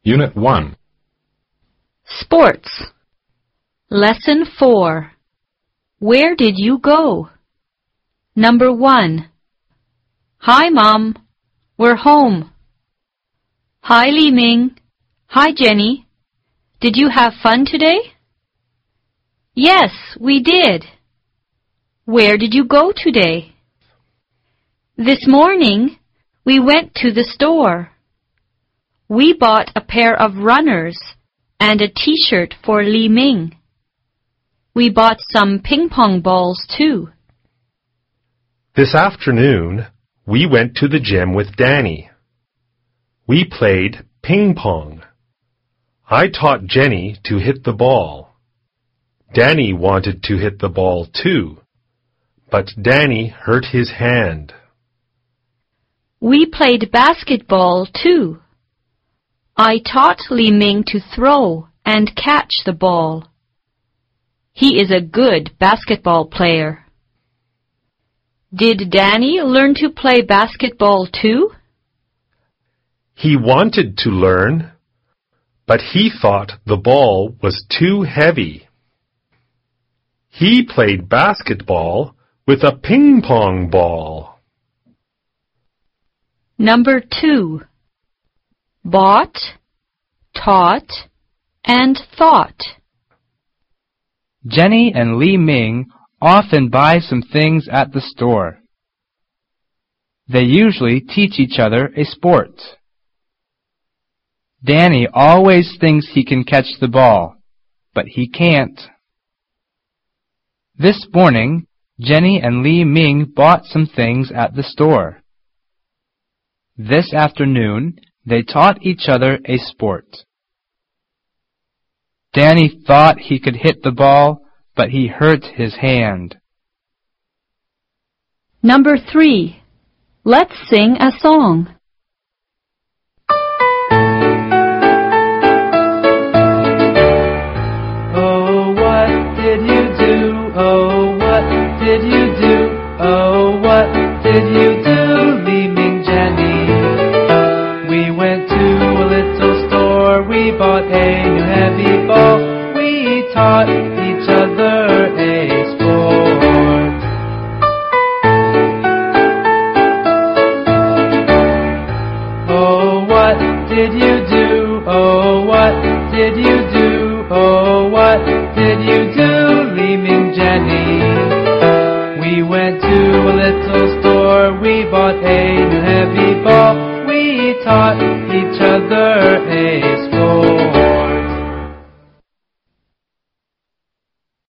Unit 1. Sports. Lesson 4. Where did you go? Number 1. Hi, Mom. We're home. Hi, Li Ming. Hi, Jenny. Did you have fun today? Yes, we did. Where did you go today? This morning, we went to the store. We bought a pair of runners and a t-shirt for Li Ming. We bought some ping-pong balls too. This afternoon, we went to the gym with Danny. We played ping-pong. I taught Jenny to hit the ball. Danny wanted to hit the ball too, but Danny hurt his hand. We played basketball too. I taught Li Ming to throw and catch the ball. He is a good basketball player. Did Danny learn to play basketball too? He wanted to learn, but he thought the ball was too heavy. He played basketball with a ping-pong ball. Number 2. Bought, taught, and thought. Jenny and Li Ming often buy some things at the store. They usually teach each other a sport. Danny always thinks he can catch the ball, but he can't. This morning, Jenny and Li Ming bought some things at the store. This afternoon, they taught each other a sport. Danny thought he could hit the ball, but he hurt his hand. Number 3. Let's sing a song. Oh, what did you do? Oh, what did you do? Oh, what did you do, Li Ming, Jenny? We went to a little store, we bought a new heavy ball, we taught each other a sport. Oh, what did you do? Oh, what did you do? Oh, what did you do, Li Ming, Jenny? We went to a little store, we bought a new heavy ball, we taught each other